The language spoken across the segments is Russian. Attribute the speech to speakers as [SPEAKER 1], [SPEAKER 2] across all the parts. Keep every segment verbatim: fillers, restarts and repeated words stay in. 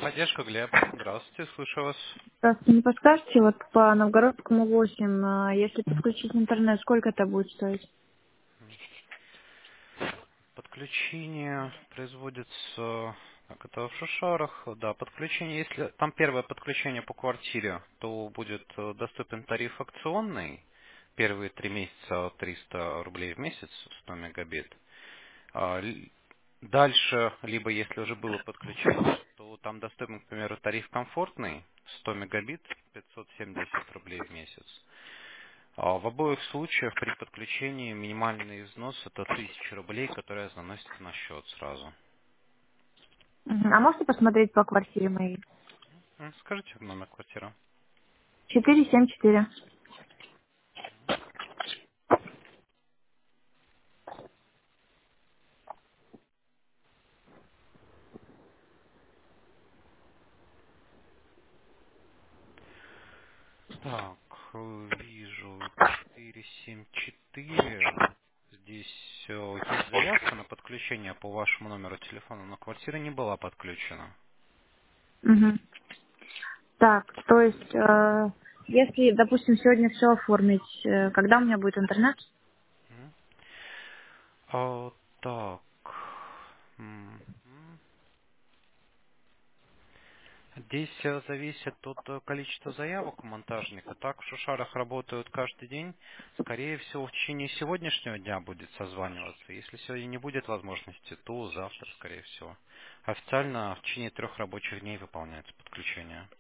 [SPEAKER 1] Техподдержка, Глеб. Здравствуйте, слышу вас.
[SPEAKER 2] Здравствуйте, не подскажете, вот по Новгородскому восемь, а, если подключить интернет, сколько это будет стоить?
[SPEAKER 1] Подключение производится, так, это в Шушарах, да, подключение, если там первое подключение по квартире, то будет э, доступен тариф акционный, первые три месяца триста рублей в месяц, сто мегабит. А, л- Дальше, либо если уже было подключение, то там доступен, к примеру, тариф комфортный, сто мегабит, пятьсот семьдесят рублей в месяц. А В обоих случаях при подключении минимальный износ это тысяча рублей, которая заносится на счет сразу.
[SPEAKER 2] Мгм. А можете посмотреть по квартире моей?
[SPEAKER 1] М, Скажите номер квартиры.
[SPEAKER 2] четыре семь четыре.
[SPEAKER 1] Так, э, вижу четыре семь четыре. Здесь э, есть заявка на подключение по вашему номеру телефона, но квартира не была подключена.
[SPEAKER 2] Мгм. Так, то есть, э, если, допустим, сегодня все оформить, э, когда у меня будет интернет?
[SPEAKER 1] М. А, так. М, м. Здесь э, зависит от э, количества заявок у монтажника. Так в Шушарах работают каждый день. Скорее всего, в течение сегодняшнего дня будет созваниваться. Если сегодня не будет возможности, то завтра, скорее всего. Официально в течение трех рабочих дней выполняется подключение.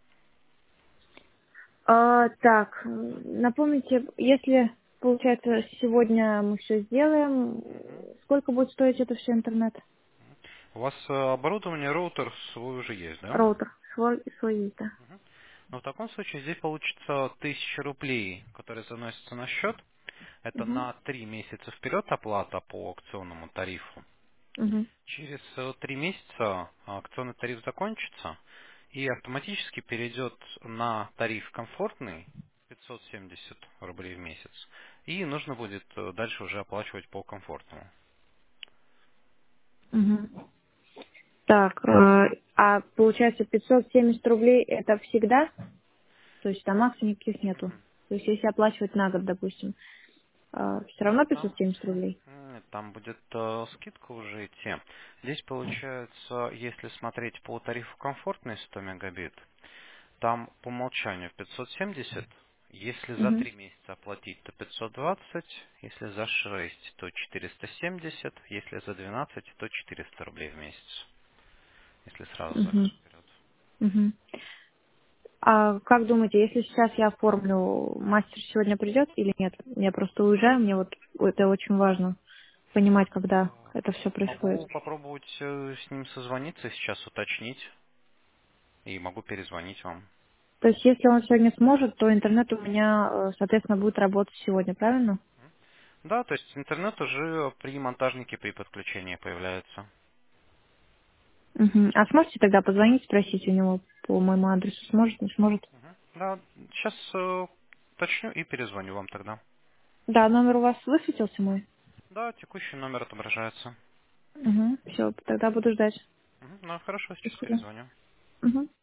[SPEAKER 2] А, так, м, напомните, если, получается, сегодня мы все сделаем,
[SPEAKER 1] Мгм.
[SPEAKER 2] сколько будет стоить это все интернет?
[SPEAKER 1] У вас э, оборудование, роутер свой уже есть, да?
[SPEAKER 2] Роутер свой, свой есть, да.
[SPEAKER 1] Мгм. Но в таком случае здесь получится тысяча рублей, которые заносятся на счет. Это
[SPEAKER 2] Угу.
[SPEAKER 1] на три месяца вперед оплата по акционному тарифу.
[SPEAKER 2] Угу.
[SPEAKER 1] Через э, три месяца акционный тариф закончится и автоматически перейдет на тариф комфортный пятьсот семьдесят рублей в месяц. И нужно будет э, дальше уже оплачивать по комфортному.
[SPEAKER 2] Угу. Так, э, а получается пятьсот семьдесят рублей это всегда? То есть там акций никаких нету. То есть если оплачивать на год, допустим, все равно
[SPEAKER 1] Нет,
[SPEAKER 2] пятьсот
[SPEAKER 1] там,
[SPEAKER 2] семьдесят рублей.
[SPEAKER 1] нет, там будет э, скидка уже идти. Здесь получается, если смотреть по тарифу комфортный сто мегабит, там по умолчанию пятьсот семьдесят. Если за
[SPEAKER 2] Угу.
[SPEAKER 1] три месяца оплатить, то пятьсот двадцать. Если за шесть, то четыреста семьдесят. Если за двенадцать, то четыреста рублей в месяц. Если сразу
[SPEAKER 2] Угу.
[SPEAKER 1] заказ вперед.
[SPEAKER 2] Угу. А как думаете, если сейчас я оформлю, мастер сегодня придет или нет? Я просто уезжаю, мне вот это очень важно понимать, когда
[SPEAKER 1] Так,
[SPEAKER 2] это все происходит.
[SPEAKER 1] могу попробовать э, с ним созвониться, сейчас уточнить. И могу перезвонить вам.
[SPEAKER 2] То есть если он сегодня сможет, то интернет у меня, э, соответственно, будет работать сегодня, правильно?
[SPEAKER 1] Да, то есть интернет уже при монтажнике при подключении появляется.
[SPEAKER 2] Угу. А сможете тогда позвонить, спросить у него по моему адресу? Сможет, не сможет?
[SPEAKER 1] Мгм. Да, сейчас э, уточню и перезвоню вам тогда.
[SPEAKER 2] Да, номер у вас высветился мой?
[SPEAKER 1] Да, текущий номер отображается.
[SPEAKER 2] Угу. Все, тогда буду ждать.
[SPEAKER 1] Мгм. Ну, хорошо, сейчас
[SPEAKER 2] Спасибо.
[SPEAKER 1] перезвоню.
[SPEAKER 2] Угу.